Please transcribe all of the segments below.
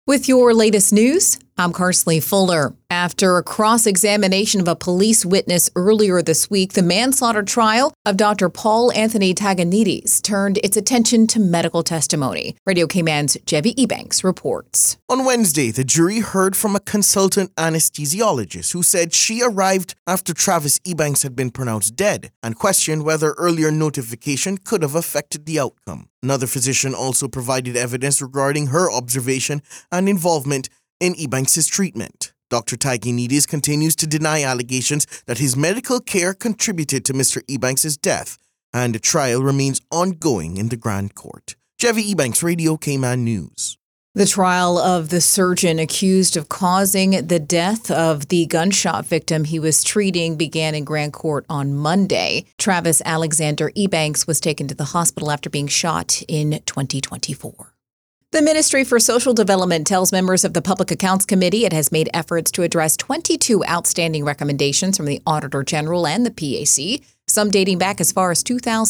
With your latest news, I'm Carsley Fuller. After a cross-examination of a police witness earlier this week, the manslaughter trial of Dr. Paul Anthony Tagonides turned its attention to medical testimony. Radio Cayman's Jevi Ebanks reports. On Wednesday, the jury heard from a consultant anesthesiologist who said she arrived after Travis Ebanks had been pronounced dead and questioned whether earlier notification could have affected the outcome. Another physician also provided evidence regarding her observation and involvement in Ebanks' treatment. Dr. Tagonides continues to deny allegations that his medical care contributed to Mr. Ebanks' death, and the trial remains ongoing in the Grand Court. Jevi Ebanks, Radio Cayman News. The trial of the surgeon accused of causing the death of the gunshot victim he was treating began in Grand Court on Monday. Travis Alexander Ebanks was taken to the hospital after being shot in 2024. The Ministry for Social Development tells members of the Public Accounts Committee it has made efforts to address 22 outstanding recommendations from the Auditor General and the PAC, some dating back as far as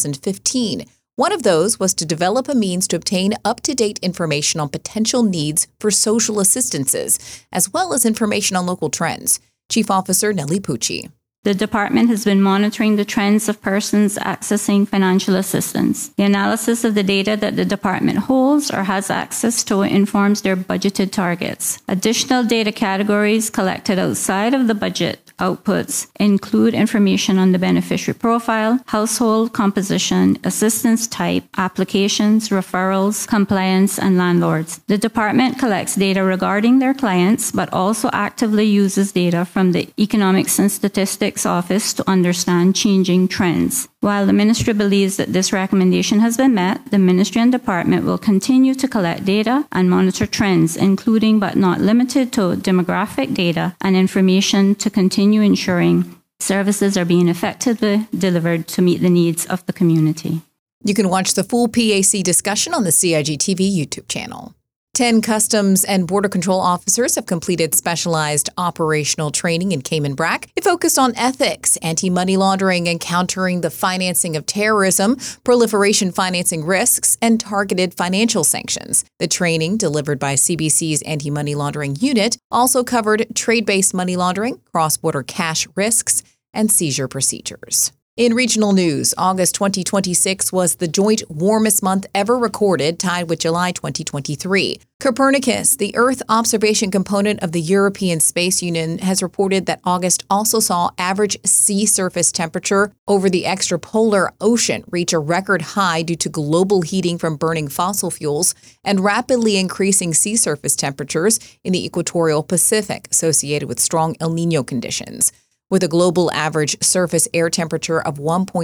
2015. One of those was to develop a means to obtain up-to-date information on potential needs for social assistances, as well as information on local trends. Chief Officer Nellie Pucci. The department has been monitoring the trends of persons accessing financial assistance. The analysis of the data that the department holds or has access to informs their budgeted targets. Additional data categories collected outside of the budget outputs include information on the beneficiary profile, household composition, assistance type, applications, referrals, compliance, and landlords. The department collects data regarding their clients, but also actively uses data from the Economics and Statistics Office to understand changing trends. While the ministry believes that this recommendation has been met, the ministry and department will continue to collect data and monitor trends, including but not limited to demographic data and information to continue ensuring services are being effectively delivered to meet the needs of the community. You can watch the full PAC discussion on the CIGTV YouTube channel. 10 Customs and Border Control officers have completed specialized operational training in Cayman Brac. It focused on ethics, anti-money laundering and countering the financing of terrorism, proliferation financing risks, and targeted financial sanctions. The training, delivered by CBC's Anti-Money Laundering Unit, also covered trade-based money laundering, cross-border cash risks, and seizure procedures. In regional news, August 2026 was the joint warmest month ever recorded, tied with July 2023. Copernicus, the Earth observation component of the European Space Union, has reported that August also saw average sea surface temperature over the extrapolar ocean reach a record high due to global heating from burning fossil fuels and rapidly increasing sea surface temperatures in the equatorial Pacific associated with strong El Niño conditions. With a global average surface air temperature of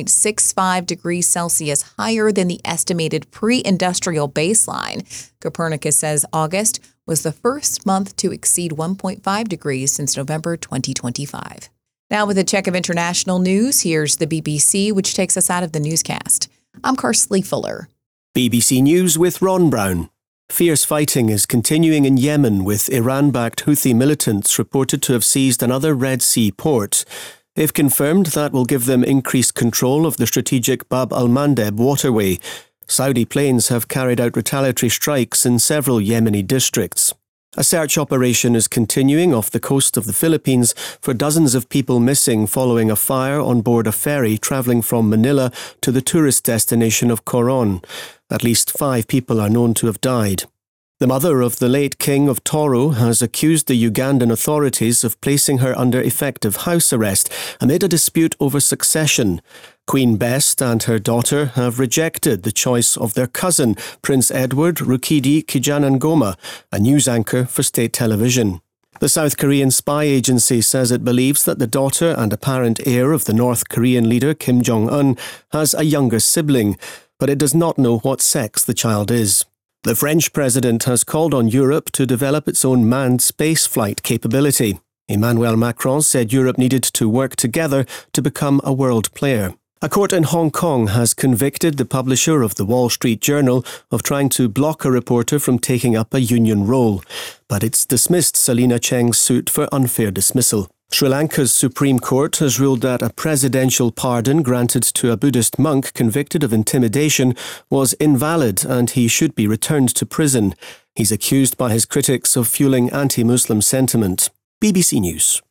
1.65 degrees Celsius higher than the estimated pre-industrial baseline, Copernicus says August was the first month to exceed 1.5 degrees since November 2025. Now with a check of international news, here's the BBC, which takes us out of the newscast. I'm Carsley Fuller. BBC News with Ron Brown. Fierce fighting is continuing in Yemen, with Iran-backed Houthi militants reported to have seized another Red Sea port. They've confirmed that will give them increased control of the strategic Bab al-Mandeb waterway. Saudi planes have carried out retaliatory strikes in several Yemeni districts. A search operation is continuing off the coast of the Philippines for dozens of people missing following a fire on board a ferry travelling from Manila to the tourist destination of Coron. At least 5 people are known to have died. The mother of the late King of Toro has accused the Ugandan authorities of placing her under effective house arrest amid a dispute over succession. Queen Best and her daughter have rejected the choice of their cousin, Prince Edward Rukidi Kijanangoma, a news anchor for state television. The South Korean spy agency says it believes that the daughter and apparent heir of the North Korean leader Kim Jong-un has a younger sibling, but it does not know what sex the child is. The French president has called on Europe to develop its own manned spaceflight capability. Emmanuel Macron said Europe needed to work together to become a world player. A court in Hong Kong has convicted the publisher of the Wall Street Journal of trying to block a reporter from taking up a union role, but it's dismissed Selina Cheng's suit for unfair dismissal. Sri Lanka's Supreme Court has ruled that a presidential pardon granted to a Buddhist monk convicted of intimidation was invalid and he should be returned to prison. He's accused by his critics of fueling anti-Muslim sentiment. BBC News.